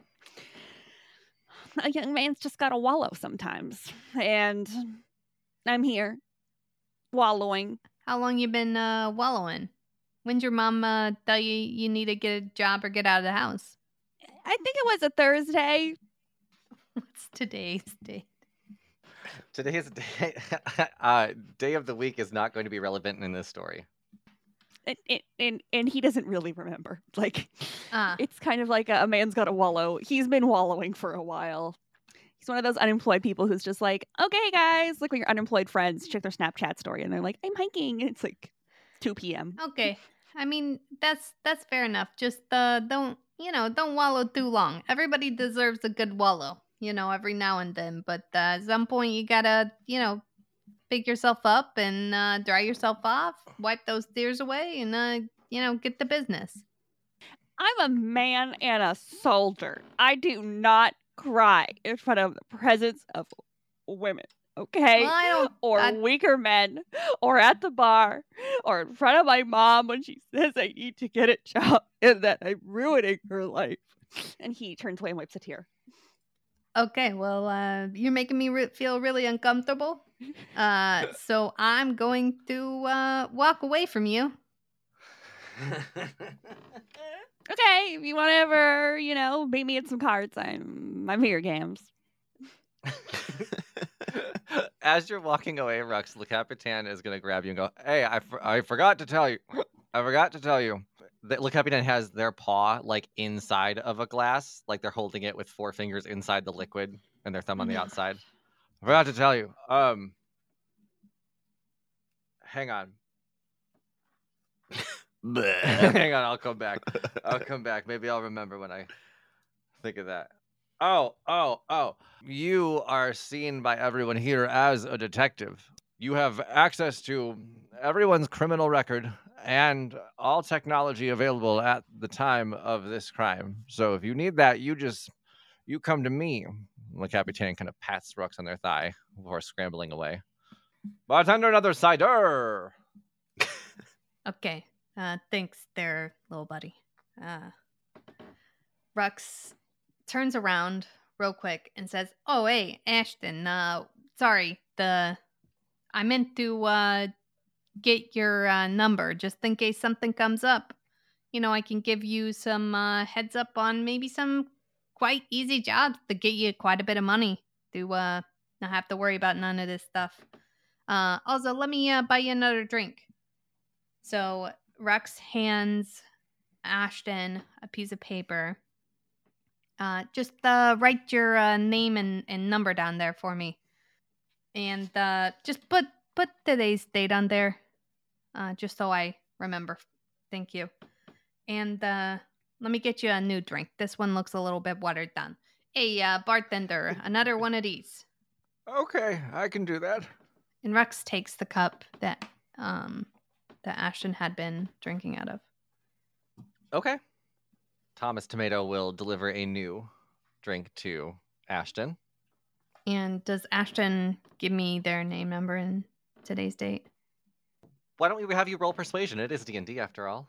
a young man's just got to wallow sometimes. And I'm here, wallowing. How long you been uh, wallowing? When's your mom uh, tell you you need to get a job or get out of the house? I think it was a Thursday. What's today's date? Today's day, uh, day of the week is not going to be relevant in this story. And, and, and, and he doesn't really remember. Like, Ah, it's kind of like a, a man's got to wallow. He's been wallowing for a while. He's one of those unemployed people who's just like, okay, guys, like when your unemployed friends check their Snapchat story and they're like, I'm hiking. And it's like two p.m. okay. I mean, that's that's fair enough. Just uh, don't you know, don't wallow too long. Everybody deserves a good wallow, you know, every now and then. But uh, at some point, you gotta, you know, pick yourself up and uh, dry yourself off, wipe those tears away, and uh, you know, get to business. I'm a man and a soldier. I do not cry in front of the presence of women, okay? Well, I don't. Or I- weaker men, or at the bar, or in front of my mom when she says I need to get a job and that I'm ruining her life. And he turns away and wipes a tear. Okay, well, uh, you're making me re- feel really uncomfortable. Uh, so I'm going to uh, walk away from you. Okay, if you want to ever, you know, beat me at some cards, I'm I'm here, games. As you're walking away, Rux, Le Capitan is going to grab you and go, hey, I, for- I forgot to tell you. I forgot to tell you. That Le Capitan has their paw, like, inside of a glass. Like, they're holding it with four fingers inside the liquid and their thumb on the outside. I forgot to tell you. Um, Hang on. Hang on, I'll come back. I'll come back. Maybe I'll remember when I think of that. Oh, oh, oh. You are seen by everyone here as a detective. You have access to everyone's criminal record and all technology available at the time of this crime. So if you need that, you just you come to me. Le Capitan kind of pats Rux on their thigh before scrambling away. Bartender, another cider. Okay. Uh, thanks there, little buddy. Uh, Rux turns around real quick and says, "Oh, hey, Ashton. Uh, sorry. The I meant to uh get your uh, number just in case something comes up. you know, I can give you some uh, heads up on maybe some quite easy jobs to get you quite a bit of money to uh, not have to worry about none of this stuff. Uh, also, let me uh, buy you another drink. So Rex hands Ashton a piece of paper. Uh, just uh, write your uh, name and, and number down there for me. And uh, just put, put today's date on there. Uh, just so I remember. Thank you. And uh, let me get you a new drink. This one looks a little bit watered down. Hey, uh, bartender, another one of these. Okay, I can do that. And Rex takes the cup that um that Ashton had been drinking out of. Okay. Thomas Tomato will deliver a new drink to Ashton. And does Ashton give me their name, number, and today's date? Why don't we have you roll persuasion? It is D and D after all.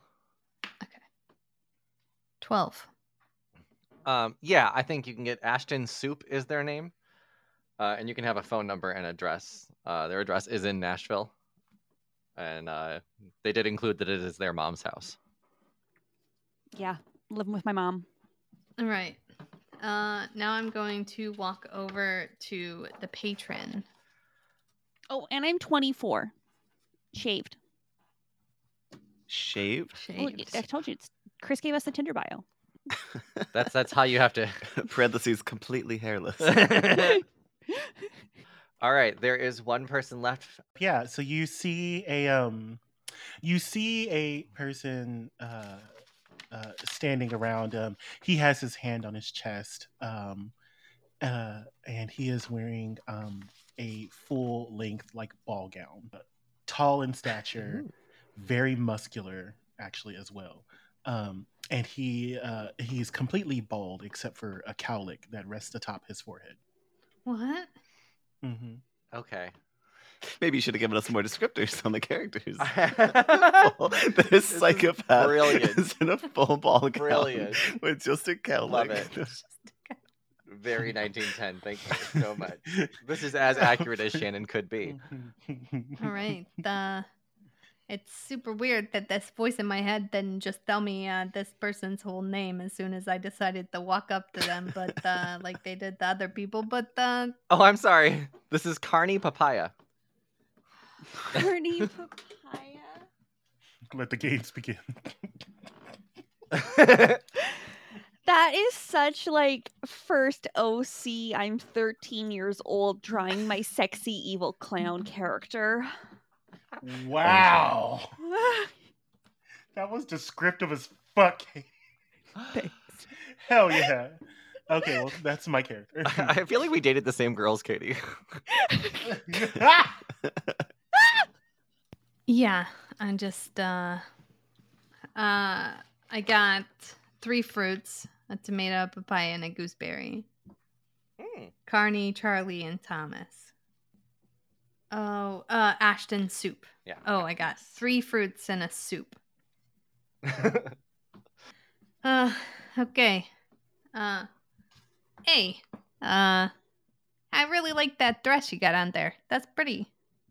twelve. Um, yeah, I think you can get Ashton Soup is their name. Uh, and you can have a phone number and address. Uh, their address is in Nashville. And uh, they did include that it is their mom's house. Yeah, living with my mom. All right. Uh, now I'm going to walk over to the patron. Oh, and I'm twenty-four. Shaved. Shaved? Oh, I told you, it's, Chris gave us the Tinder bio. That's that's how you have to. Parentheses, completely hairless. All right, there is one person left. Yeah, so you see a um, you see a person uh, uh, standing around. Um, he has his hand on his chest, um, uh, and he is wearing um a full length like ball gown, tall in stature, Ooh. Very muscular actually as well. Um, and he uh, he's completely bald except for a cowlick that rests atop his forehead. What? Mm-hmm. Okay. Maybe you should have given us more descriptors on the characters. The This psychopath is brilliant. is in a full ball gown Brilliant. with just a cowlick. Love it. Very nineteen ten. Thank you so much. This is as accurate as Shannon could be. All right. Uh, it's super weird that this voice in my head didn't just tell me uh, this person's whole name as soon as I decided to walk up to them, but uh, like they did the other people. But uh, Oh, I'm sorry. This is Carney Papaya. Carney Papaya. Let the games begin. That is such like first O C. I'm thirteen years old trying my sexy evil clown character. Wow. That was descriptive as fuck. Thanks. Hell yeah. Okay, well, that's my character. I feel like we dated the same girls, Katie. yeah, I just uh, uh, I got three fruits: a tomato, a papaya, and a gooseberry. Mm. Carney, Charlie, and Thomas. Oh, uh, Ashton soup. Yeah. Oh, I got three fruits and a soup. uh, okay. Uh, hey, uh, I really like that dress you got on there. That's pretty.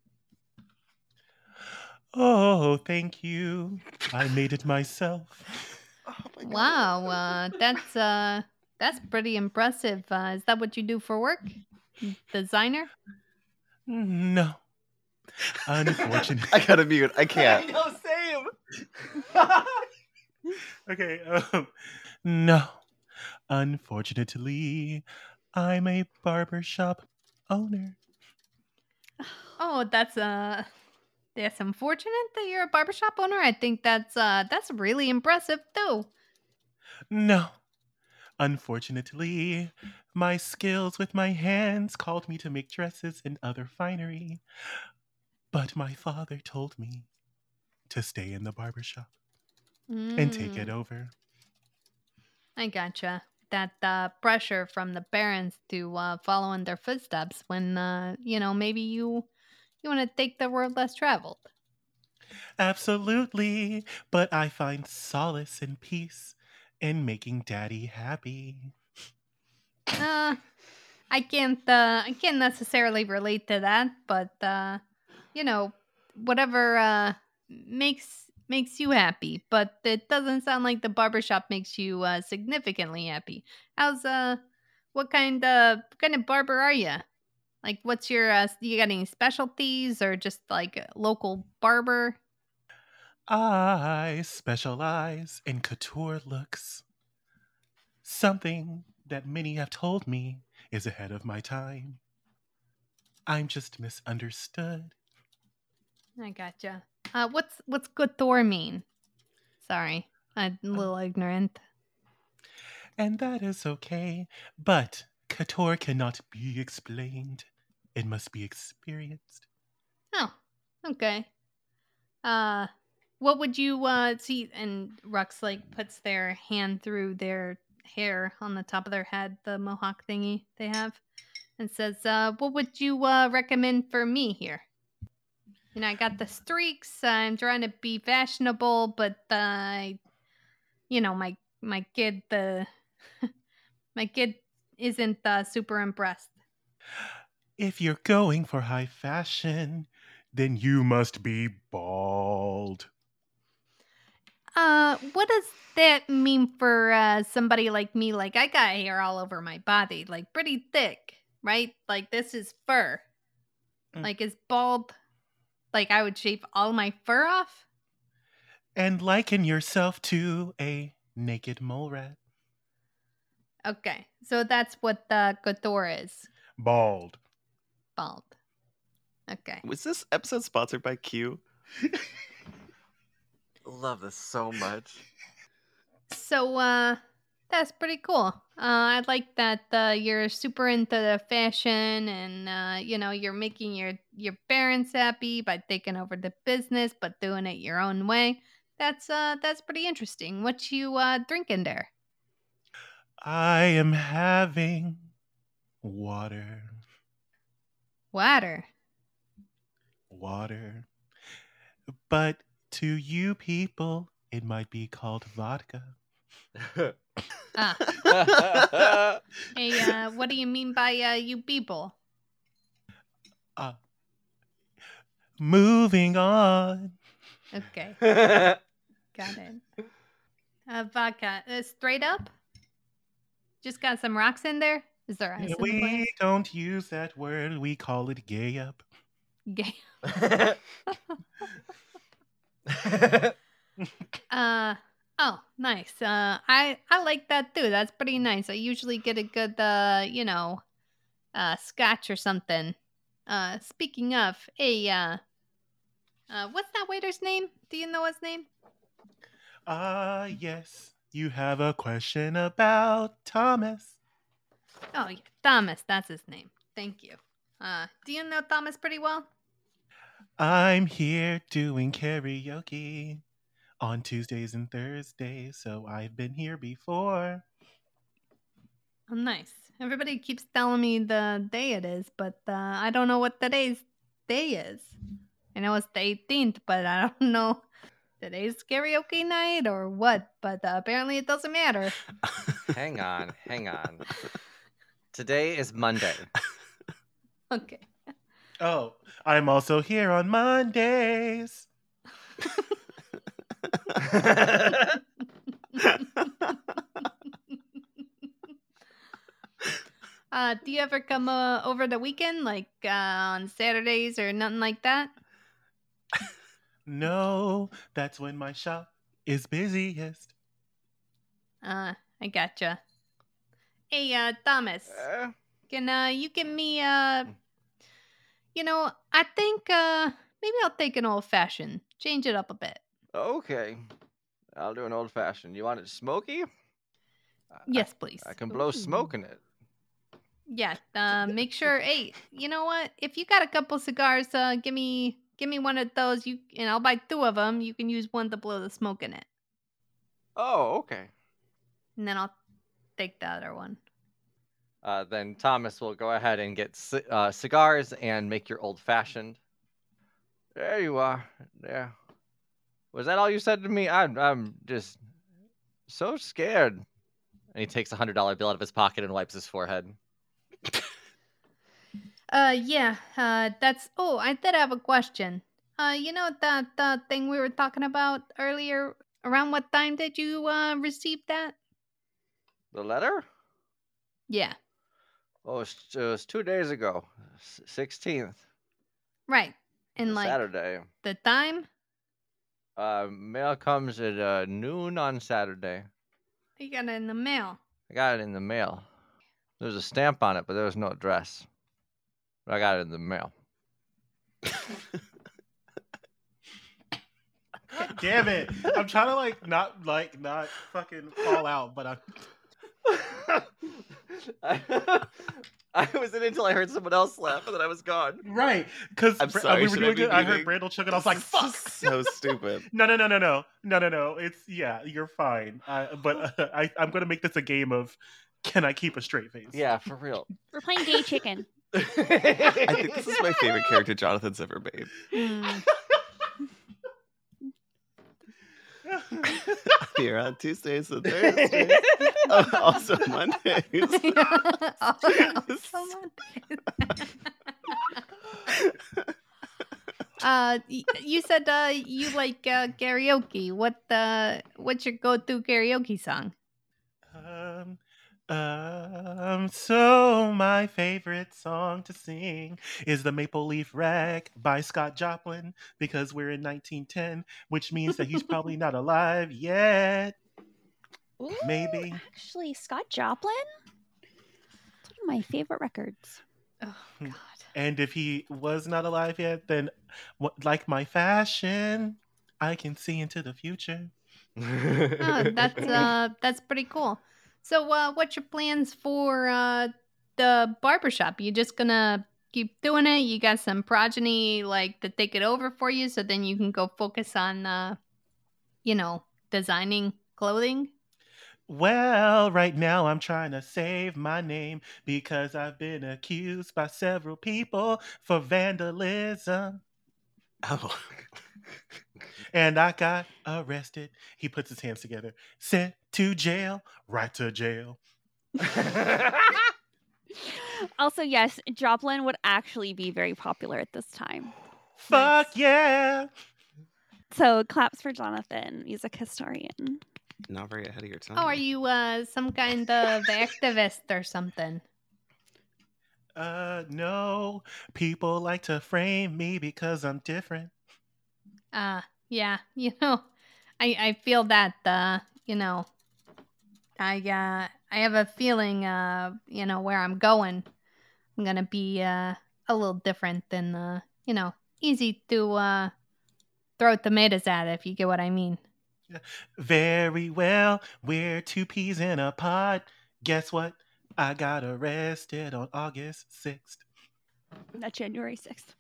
Oh, thank you. I made it myself. Oh my God. Wow, uh, that's uh, that's pretty impressive. Uh, is that what you do for work? Designer? No. Unfortunately. I gotta mute. I can't. I know, same. Okay. Um, no. Unfortunately, I'm a barbershop owner. Oh, that's uh, that's unfortunate that you're a barbershop owner. I think that's uh, that's really impressive too. No. Unfortunately, my skills with my hands called me to make dresses and other finery. But my father told me to stay in the barbershop Mm, and take it over. I gotcha. That uh, pressure from the parents to uh, follow in their footsteps when uh, you know maybe you you want to take the road less traveled. Absolutely. But I find solace and peace in making daddy happy. Uh, I can't uh, I can't necessarily relate to that, but uh, you know, whatever uh, makes makes you happy, but it doesn't sound like the barbershop makes you uh, significantly happy. How's uh, what kind of what kind of barber are you? Like, what's your uh, you got any specialties or just like a local barber? I specialize in couture looks. Something that many have told me is ahead of my time. I'm just misunderstood. I gotcha. Uh, what's what's couture mean? Sorry, I'm a little ignorant. And that is okay, but couture cannot be explained. It must be experienced. Oh, okay. Uh, what would you uh see? And Rux like puts their hand through their hair on the top of their head, the mohawk thingy they have, and says, "Uh, what would you uh recommend for me here? You know, I got the streaks. I'm trying to be fashionable, but uh, I, you know, my my kid, the my kid isn't uh, super impressed." If you're going for high fashion, then you must be bald. Uh, what does that mean for uh, somebody like me? Like, I got hair all over my body, like pretty thick, right? Like, this is fur. Mm. Like, is bald, like, I would shave all my fur off? And liken yourself to a naked mole rat. Okay, so that's what the couture is. Bald. Bald. Okay. Was this episode sponsored by Q? Love this so much. So, uh, that's pretty cool. Uh, I like that uh, you're super into the fashion, and uh, you know, you're making your your parents happy by taking over the business, but doing it your own way. That's uh, that's pretty interesting. What you uh drinking there? I am having water. Water. Water. But to you people, it might be called vodka. Ah. Hey, uh, what do you mean by uh, you people? Uh, moving on. Okay, got it. Uh, vodka, uh, straight up. Just got some rocks in there. Is there ice in the glass? We don't use that word. We call it gay up. Gay. uh oh, nice. Uh, I I like that too. That's pretty nice. I usually get a good uh, you know, uh, scotch or something. Uh, speaking of, hey, uh, uh, what's that waiter's name? Do you know his name? Ah, yes. You have a question about Thomas. Oh, yeah, Thomas. That's his name. Thank you. Uh, do you know Thomas pretty well? I'm here doing karaoke on Tuesdays and Thursdays, so I've been here before. Oh, nice. Everybody keeps telling me the day it is, but uh, I don't know what today's day is. I know it's the eighteenth, but I don't know today's karaoke night or what. But uh, apparently it doesn't matter. Hang on, hang on. Today is Monday. Okay. Oh, I'm also here on Mondays. uh, do you ever come uh, over the weekend, like uh, on Saturdays or nothing like that? No, that's when my shop is busiest. Uh, I gotcha. Hey, uh, Thomas, Uh, can uh, you give me uh, you know, I think uh, maybe I'll take an old fashioned, change it up a bit. okay. I'll do an old fashioned. You want it smoky? Yes, please. I can blow smoke in it. Yeah. Uh, make sure. Hey, you know what? If you got a couple cigars, uh, give me give me one of those. You and I'll buy two of them. You can use one to blow the smoke in it, Oh, okay. and then I'll take the other one. Uh, then Thomas will go ahead and get ci- uh, cigars and make your old fashioned. There you are. There. Was that all you said to me? I'm I'm just so scared. And he takes a hundred dollar bill out of his pocket and wipes his forehead. Uh, yeah. Uh, that's. Oh, I did have a question. Uh, you know that the thing we were talking about earlier. Around what time did you uh receive that? The letter? Yeah, Oh, it was, it was two days ago, sixteenth, right. And like Saturday. the time? Uh, mail comes at uh, noon on Saturday. You got it in the mail. I got it in the mail. There was a stamp on it, but there was no address. But I got it in the mail. Damn it! I'm trying to like not like not fucking fall out, but I'm. I, I was in until I heard someone else laugh, and then I was gone. Right, because I'm uh, sorry, we were should I doing be it. I heard muting? Randall chugging. I was like, This is "Fuck!" just so stupid. No, no, no, no, no, no, no, no. It's yeah, you're fine. Uh, but uh, I, I'm gonna make this a game of can I keep a straight face? Yeah, for real. We're playing gay chicken. I think this is my favorite character Jonathan's ever made. Mm. Here on Tuesdays and Thursdays. Oh, also Mondays. Also Mondays. uh, y- you said uh you like uh, karaoke. What uh what's your go-to karaoke song? Um, um, so my favorite song to sing is the Maple Leaf Rag by Scott Joplin because we're in nineteen ten, which means that he's probably not alive yet. Ooh, Maybe. Actually, Scott Joplin? It's one of my favorite records. Oh God. And if he was not alive yet, then what, like my fashion, I can see into the future. Oh, that's uh that's pretty cool. So uh what's your plans for uh the barbershop? You just gonna keep doing it? You got some progeny like to take it over for you so then you can go focus on uh you know, designing clothing? Well, right now I'm trying to save my name because I've been accused by several people for vandalism. Oh. And I got arrested. He puts his hands together. Sent to jail. Right to jail. Also, yes, Joplin would actually be very popular at this time. Fuck yeah. So, claps for Jonathan, music historian. Not very ahead of your time. Oh, are you uh some kind of activist or something? Uh, no. People like to frame me because I'm different. Uh yeah, you know, I I feel that uh, you know, I uh I have a feeling uh, you know, where I'm going. I'm going to be uh a little different than uh, you know, easy to uh throw tomatoes at if you get what I mean. Very well. We're two peas in a pod. Guess what? I got arrested on August sixth. Not January sixth.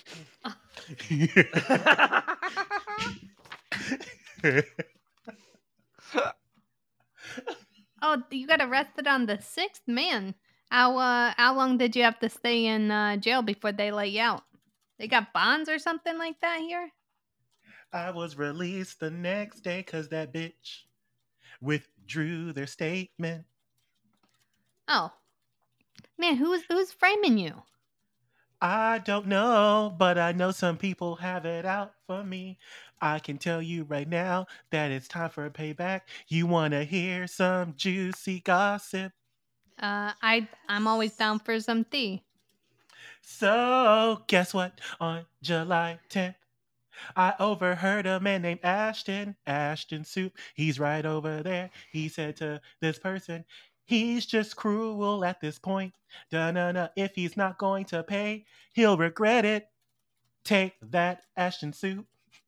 Oh, you got arrested on the sixth? Man, how uh how long did you have to stay in uh, jail before they let you out? They got bonds or something like that here? I was released the next day because that bitch withdrew their statement. Oh. Man, who's who's framing you? I don't know, but I know some people have it out for me. I can tell you right now that it's time for a payback. You want to hear some juicy gossip? Uh I I'm always down for some tea. So, guess what? On July tenth, I overheard a man named Ashton, Ashton Soup. He's right over there. He said to this person, he's just cruel at this point. Da-na-na. If he's not going to pay, he'll regret it. Take that, Ashton Soup.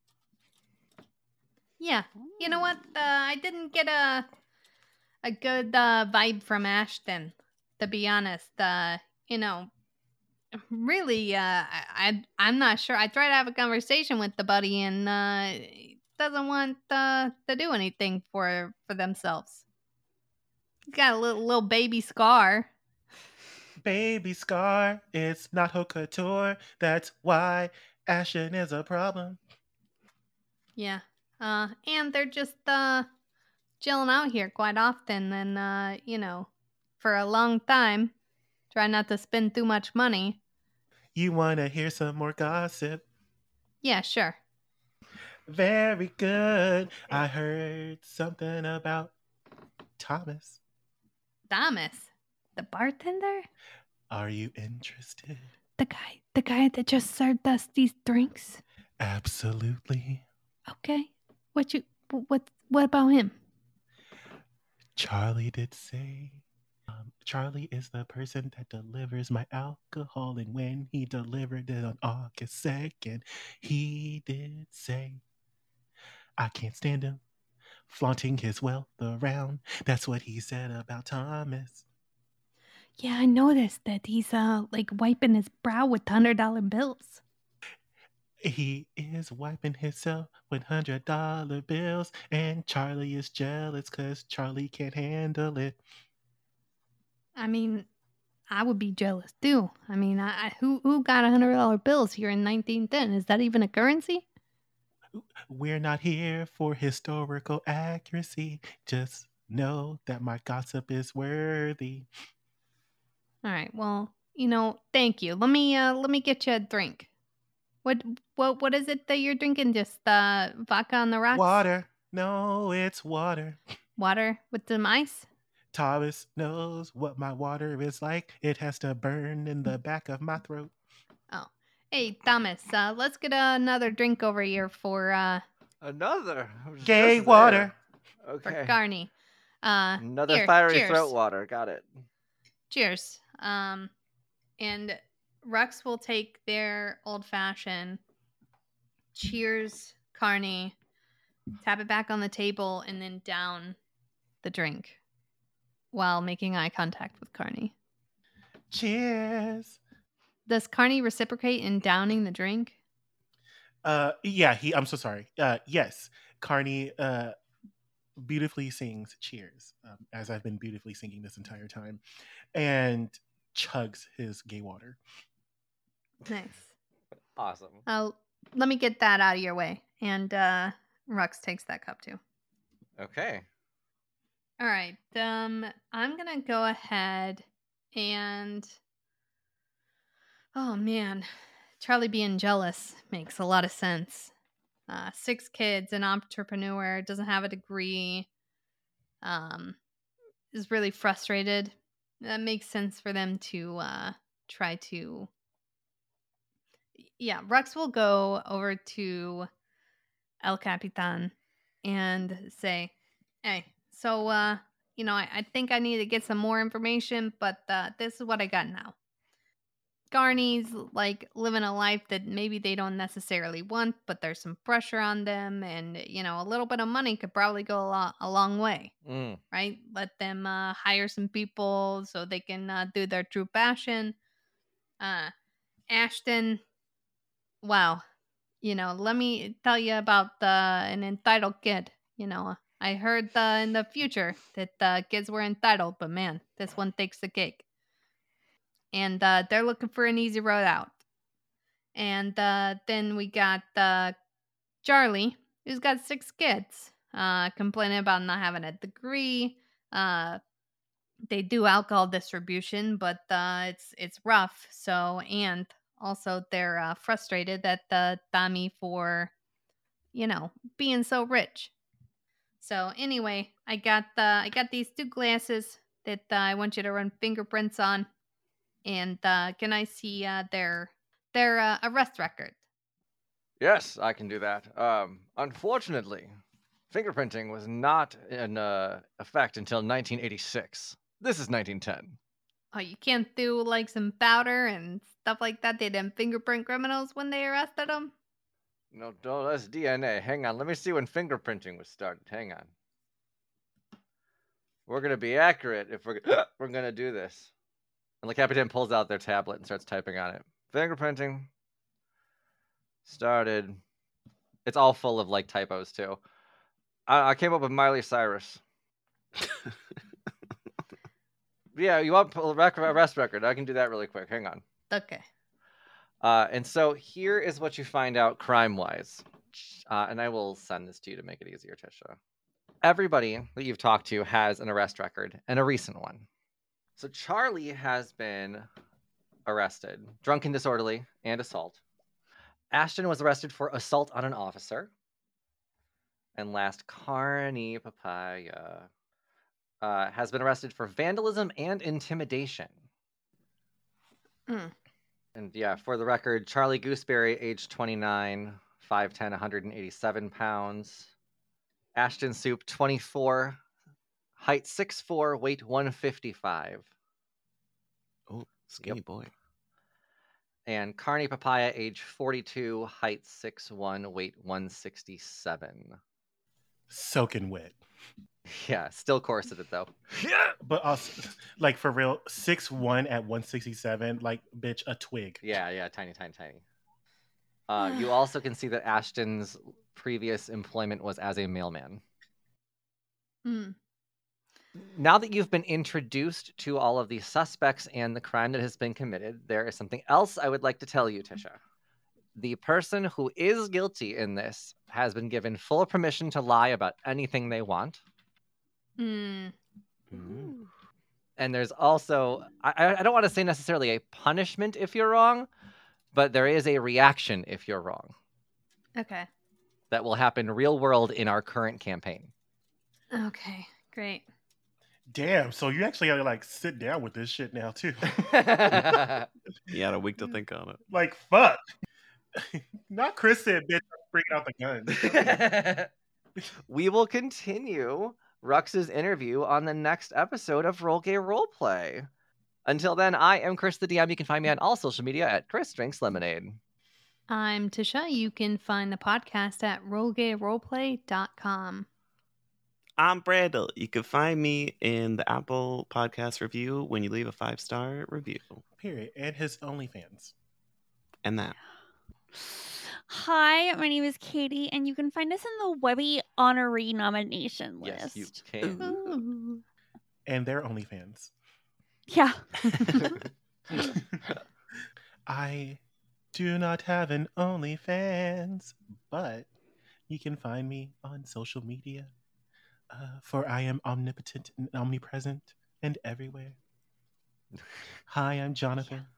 Yeah. You know what? Uh, I didn't get a a good uh, vibe from Ashton, to be honest. Uh, you know, really, uh, I, I I'm not sure. I tried to have a conversation with the buddy, and uh, he doesn't want uh, to do anything for for themselves. He's got a little little baby scar. Baby Scar, it's not haute couture. That's why Ashton is a problem. Yeah. Uh, and they're just uh chilling out here quite often, and uh, you know, for a long time. Try not to spend too much money. You want to hear some more gossip? Yeah, sure. Very good. I heard something about Thomas. Thomas, the bartender? Are you interested? The guy, the guy that just served us these drinks? Absolutely. Okay. What you, what, what about him? Charlie did say. Um, Charlie is the person that delivers my alcohol, and when he delivered it on August second, he did say, I can't stand him flaunting his wealth around. That's what he said about Thomas. Yeah, I noticed that he's, uh, like wiping his brow with hundred dollar bills. He is wiping himself with hundred dollar bills, and Charlie is jealous because Charlie can't handle it. I mean, I would be jealous too. I mean, I, I who who got a hundred dollar bills here in nineteen ten? Is that even a currency? We're not here for historical accuracy. Just know that my gossip is worthy. All right. Well, you know, thank you. Let me uh let me get you a drink. What what what is it that you're drinking? Just uh vodka on the rocks? Water. No, it's water. Water with some ice? Thomas knows what my water is like. It has to burn in the back of my throat. Oh. Hey, Thomas, uh let's get another drink over here for uh Another? I was Gay just water. there. for Okay. Garney. Uh Another here, fiery cheers. throat water. Got it. Cheers. Um and Rex will take their old fashioned. Cheers, Carney. Tap it back on the table and then down the drink while making eye contact with Carney. Cheers. Does Carney reciprocate in downing the drink? Uh, yeah, he. I'm so sorry. Uh, yes, Carney uh, beautifully sings "Cheers," um, as I've been beautifully singing this entire time, and chugs his gay water. Nice. Awesome. Uh, let me get that out of your way. And uh, Rux takes that cup too. Okay. All right. Um, I'm gonna go ahead and. Oh man, Charlie being jealous makes a lot of sense. Uh, six kids, an entrepreneur, doesn't have a degree, um, is really frustrated. That makes sense for them to uh, try to. Yeah, Rux will go over to El Capitan and say, hey, so, uh, you know, I, I think I need to get some more information, but uh, this is what I got now. Garney's like living a life that maybe they don't necessarily want, but there's some pressure on them, and you know, a little bit of money could probably go a, lot, a long way, Mm. right? Let them uh, hire some people so they can uh, do their true passion. Uh, Ashton, wow, you know, let me tell you about uh, an entitled kid. You know, I heard uh, in the future that uh, kids were entitled, but man, this one takes the cake. And uh, they're looking for an easy road out. And uh, then we got uh, Charlie, who's got six kids, uh, complaining about not having a degree. Uh, they do alcohol distribution, but uh, it's it's rough. So, and also they're uh, frustrated at uh, Tommy for, you know, being so rich. So anyway, I got uh, I got these two glasses that uh, I want you to run fingerprints on. And uh, can I see uh, their their uh, arrest record? Yes, I can do that. Um, unfortunately, fingerprinting was not in uh, effect until nineteen eighty-six. This is nineteen ten. Oh, you can't do like some powder and stuff like that. They didn't fingerprint criminals when they arrested them. No, no, that's D N A. Hang on, let me see when fingerprinting was started. Hang on. We're gonna be accurate if we're we're gonna do this. And the Capitan pulls out their tablet and starts typing on it. Fingerprinting started. It's all full of like typos too. I, I came up with Miley Cyrus. Yeah, you want a rec- arrest record? I can do that really quick. Hang on. Okay. Uh, and so here is what you find out crime-wise. Uh, and I will send this to you to make it easier, Tisha. Everybody that you've talked to has an arrest record, and a recent one. So Charlie has been arrested, drunk and disorderly, and assault. Ashton was arrested for assault on an officer. And last, Carney Papaya uh, has been arrested for vandalism and intimidation. Mm. And yeah, for the record, Charlie Gooseberry, age twenty-nine, five ten, one hundred eighty-seven pounds. Ashton Soup, twenty-four, height six four, weight one fifty-five. Oh, skinny Yep. boy. And Carney Papaya, age forty-two, height six one, weight one sixty-seven. Soaking wet. Yeah, still corseted though. Yeah, but also, like for real, six one at one sixty-seven, like bitch, a twig. Yeah, yeah, tiny, tiny, tiny. Uh, you also can see that Ashton's previous employment was as a mailman. Mm. Now that you've been introduced to all of the suspects and the crime that has been committed, there is something else I would like to tell you, Tisha. The person who is guilty in this has been given full permission to lie about anything they want. Mm. Mm. And there's also, I, I don't want to say necessarily a punishment if you're wrong, but there is a reaction if you're wrong Okay. that will happen real world in our current campaign. Okay. Great. Damn, so you actually gotta like sit down with this shit now too. You had a week to think on it. Like fuck. Not Chris said, bitch, I'm bringing out the gun. We will continue Rux's interview on the next episode of Roll Gay Roleplay. Until then, I am Chris the D M. You can find me on all social media at Chris Drinks Lemonade. I'm Tisha. You can find the podcast at roll gay roleplay dot com. I'm Brandel. You can find me in the Apple Podcast review when you leave a five-star review. Period. And his OnlyFans. And that. Hi, my name is Katie, and you can find us in the Webby honoree nomination list. Yes, you can. Ooh. And their OnlyFans. Yeah. I do not have an OnlyFans, but you can find me on social media. Uh, for I am omnipotent and omnipresent and everywhere. Hi, I'm Jonathan.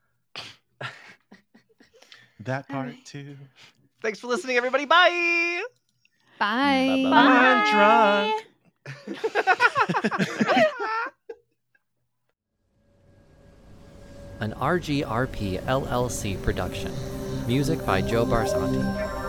That part Alright. too. Thanks for listening, everybody. Bye. Bye. I'm drunk. An R G R P L L C production. Music by Joe Barsanti.